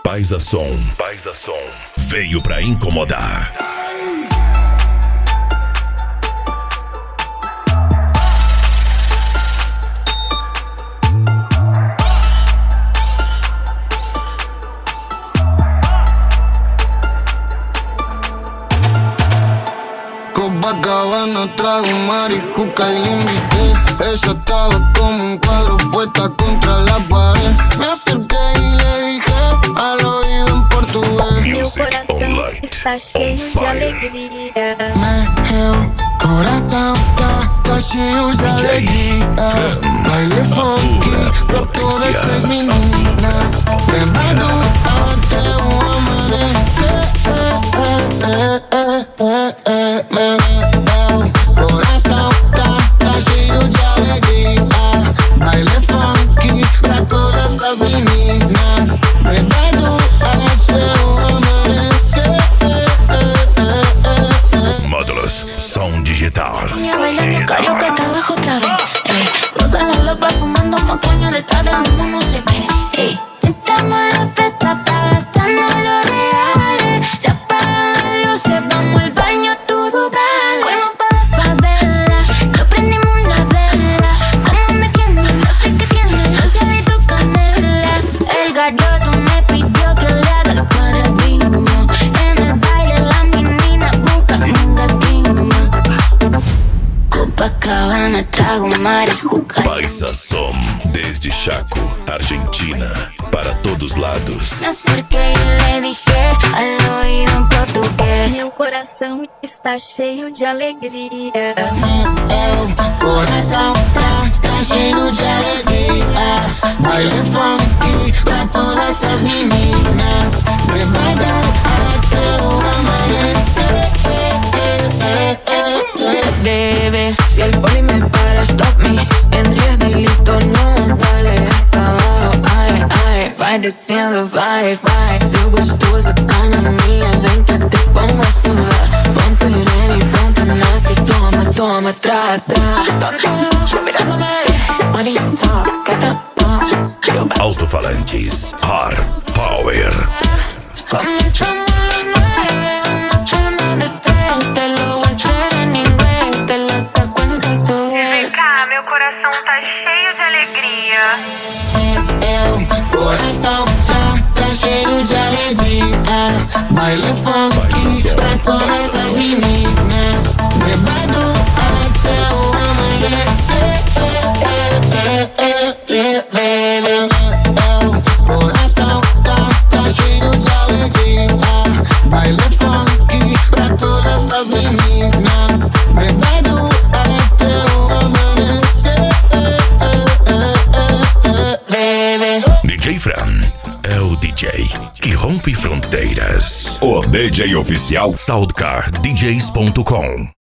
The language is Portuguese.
Paisa Som veio pra incomodar. Copacabana trago marijuca y le invité. Ella estaba como un cuadro puesta contra la pared. Me acerqué y le dije al oído en portugués. Meu coração está cheio de alegria. Meu coração tá cheio de alegria. Baile funk pra todas essas meninas. Lembrado até o amanhecer. Meu coração tá cheio de alegria. Baile funk pra todas essas meninas. Lembrado até o amanhecer. Módulos Som Digital. Venía bailando carioca hasta abajo otra vez. Todas las lopas fumando mocoño detrás del humo no se ve. Estamos en la fiesta para gastarnos los reales. Se apagan las luces, vamos al baño todo vale. Fuimos pa' la favela, lo prendimos una vela. Como me tiene, no sé qué tiene, rociadito canela. El galloto me pidió que le haga lo para el vino. En el baile las meninas buscan un gatino. Copacabana trago marijuca. Paisa Som, desde Chaco, Argentina, para todos lados. Me acerquei e le dije al oído en portugués. Meu coração está cheio de alegria. Meu coração tá cheio de alegria. Baile funk pra todas essas meninas. Levado até o amanhecer. Bebé, si el poli me para, stop me. Entras delito, no, dale hasta abajo. Ay, ay, vai descendo, vai, vai. Seu gostoso tá na minha, vem que eu te pongo a sudar. Ponte nene, ponte nasty, toma, toma, trata. Tonto, mirándome, money talk, get up. Alto-falantes Hard Power. Comenzamos a las 9, vamos a más de 3. Te lo voy a hacer en inglés, te lo saco en portugués. Meu coração tá cheio de alegria. Meu coração tá cheio de alegria. Baile funk pra todas essas meninas. Levado até o amanhecer. Meu coração tá cheio de alegria. Baile funk pra todas essas meninas. Levado até o amanhecer. DJ Fran é o DJ que rompe fronteiras. O DJ oficial SoundCardDJs.com.